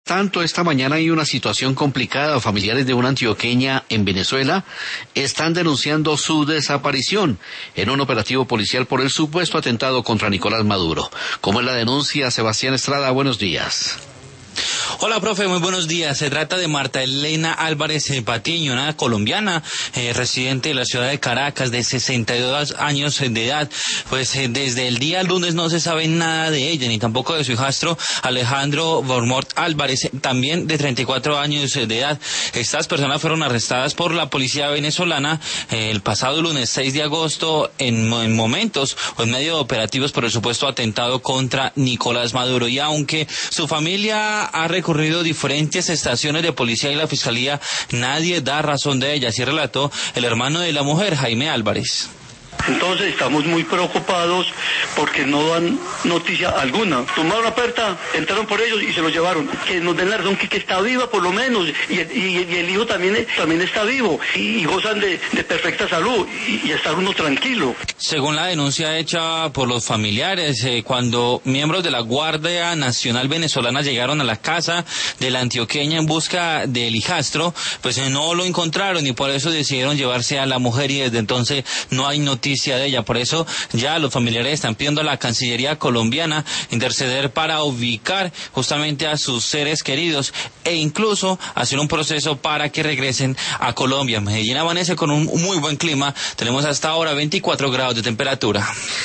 tanto, esta mañana hay una situación complicada. Familiares de una antioqueña en Venezuela están denunciando su desaparición en un operativo policial por el supuesto atentado contra Nicolás Maduro. ¿Cómo es la denuncia? Sebastián Estrada, buenos días. Hola, profe, muy buenos días. Se trata de Marta Elena Álvarez Patiño, una colombiana residente de la ciudad de Caracas, de 62 años de edad. Pues desde el día lunes no se sabe nada de ella, ni tampoco de su hijastro Alejandro Bormort Álvarez, también de 34 años de edad. Estas personas fueron arrestadas por la policía venezolana el pasado lunes 6 de agosto en momentos o en medio de operativos por el supuesto atentado contra Nicolás Maduro. Y aunque su familia ha recurrido diferentes estaciones de policía y la fiscalía, nadie da razón de ella. Así relató el hermano de la mujer, Jaime Álvarez. Entonces estamos muy preocupados porque no dan noticia alguna. Tomaron la puerta, entraron por ellos y se los llevaron. Que nos den la razón que está viva por lo menos, y el hijo también está vivo y gozan de perfecta salud y estar uno tranquilo. Según la denuncia hecha por los familiares, cuando miembros de la Guardia Nacional Venezolana llegaron a la casa de la antioqueña en busca del hijastro, pues no lo encontraron y por eso decidieron llevarse a la mujer y desde entonces no hay noticia de ella. Por eso ya los familiares están pidiendo a la Cancillería colombiana interceder para ubicar justamente a sus seres queridos e incluso hacer un proceso para que regresen a Colombia. Medellín amanece con un muy buen clima. Tenemos hasta ahora 24 grados de temperatura.